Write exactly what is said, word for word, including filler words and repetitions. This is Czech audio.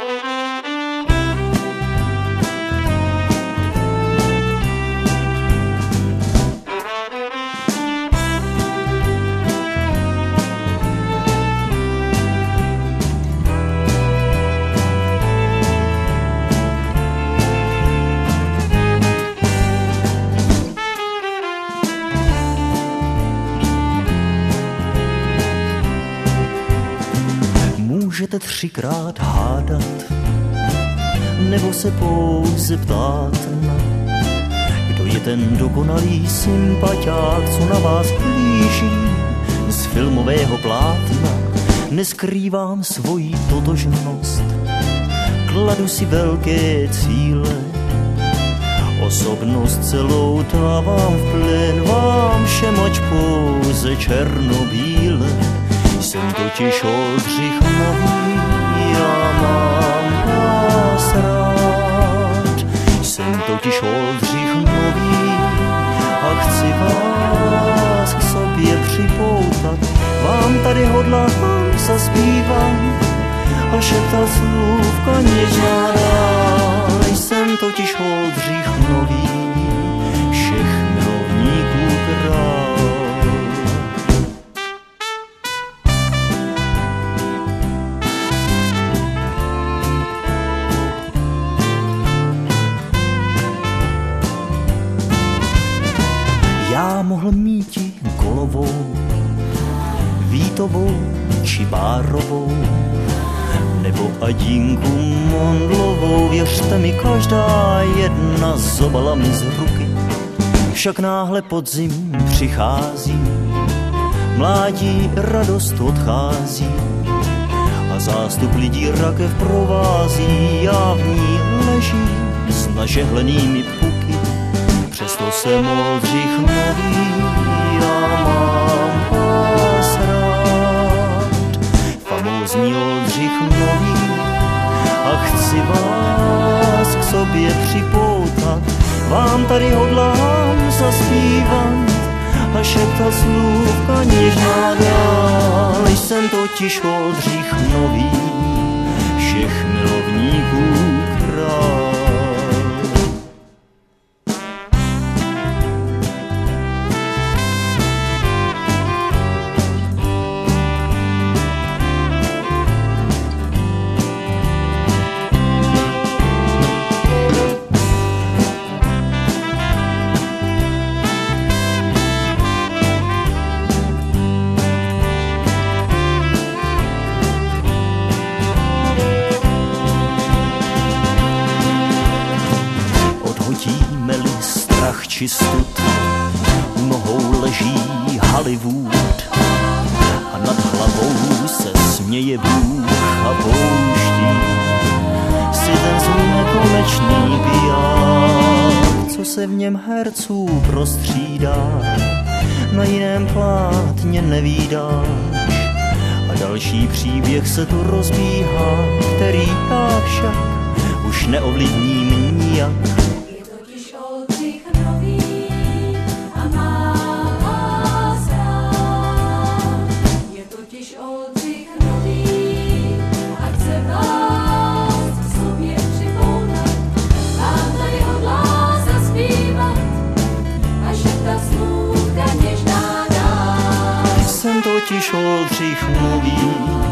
Můžete třikrát hádat, nebo se pouze ptát na, kdo je ten dokonalý sympatiák, co na vás blíží z filmového plátna. Neskrývám svoji totožnost, kladu si velké cíle, osobnost celou dávám v plyn vám všem, ač pouze černobíle. Jsem totiž Oldřich Nový, já mám vás rád. Jsem totiž Oldřich Nový a chci vás k sobě připoutat. Vám tady hodlám zaspívat a šeptat slůvka něžná dál. Jsem totiž Oldřich Nový, všech milovníků král. Já mohl míti Kolovou, Vítovou či Bárovou, nebo Adinku Mondlovou. Věřte mi, každá jedna zobala mi z ruky. Však náhle podzim přichází, mládí radost odchází a zástup lidí rakev provází. Já v ní ležím s nažehlenými puky. Přesto jsem Oldřich Nový, já mám vás rád. Famózní Oldřich Nový a chci vás k sobě připoutat. Vám tady hodlám zaspívat a šeptat slůvka něžná dál. Jsem totiž Oldřich Nový, všech milovníků král. Odhodíme-li strach či stud, nohou leží Hollywood a nad hlavou se směje Bůh a pouští si ten svůj nekonečný biják, co se v něm herců prostřídá, na jiném plátně nevídáš. A další příběh se tu rozbíhá, který já však už neovlivním nijak. Jsem totiž Oldřich Nový,